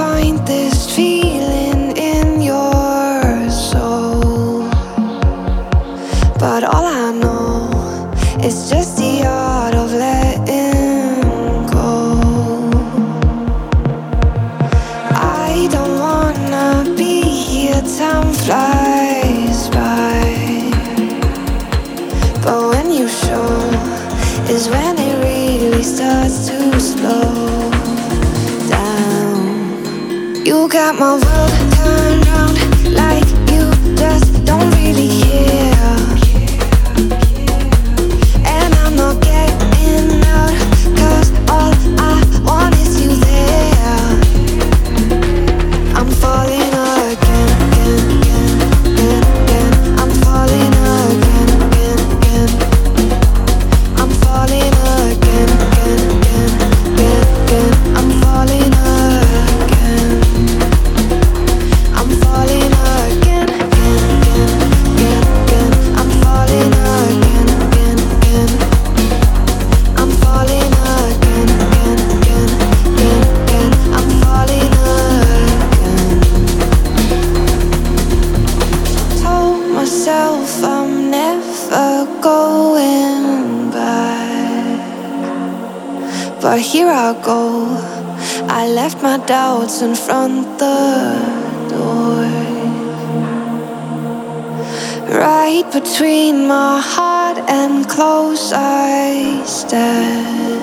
find this feeling in your soul, but all I know is just the art of letting go. I don't wanna be here, time flies by, but when you show is when it really starts to slow down. You got my world turned round like you just don't really care. And I'm not getting out, 'cause all I want is you there. I'm falling again, again, again, again, again. I'm falling again, again, again. I'm falling again, again, again, again, again. I'm falling again. I'm falling again, again, again, again, again. I'm falling again, again, again. I'm falling again, again, again, again, again. I'm falling again. Told myself I'm never going back, but here I go. I left my doubts in front the door, right between my heart and close eyes stared.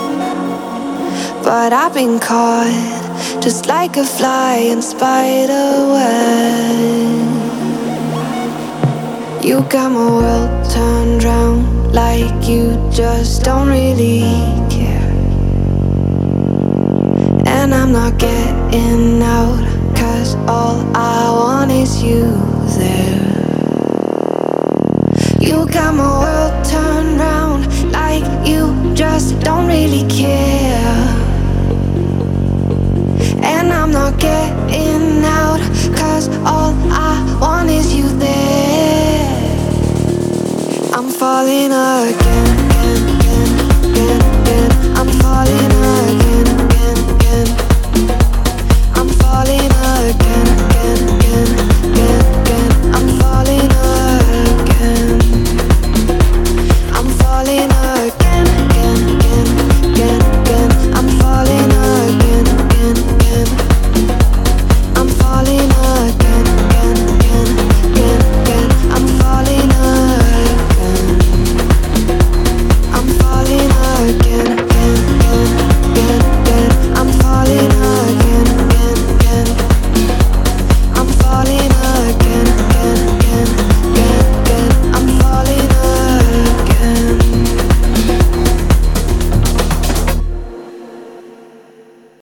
But I've been caught just like a fly in spider web. You got my world turned round like you just don't really care. And I'm not getting out, 'cause all I want is you there. You got my world turned round like you just don't really care. And I'm not getting out, 'cause all I want is you there. I'm falling again.